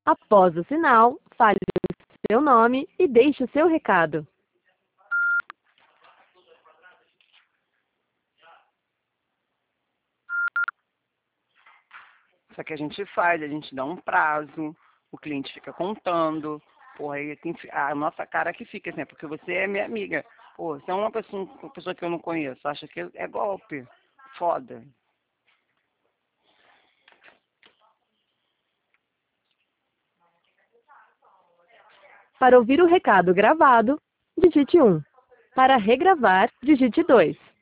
Após o sinal, fale o seu nome e deixe o seu recado. Só que a gente faz, a gente dá um prazo, o cliente fica contando, porra, aí tem, a nossa cara que fica, assim, porque você é minha amiga. Pô, você é uma pessoa que eu não conheço, acha que é golpe. Foda. Para ouvir o recado gravado, digite 1. Para regravar, digite 2.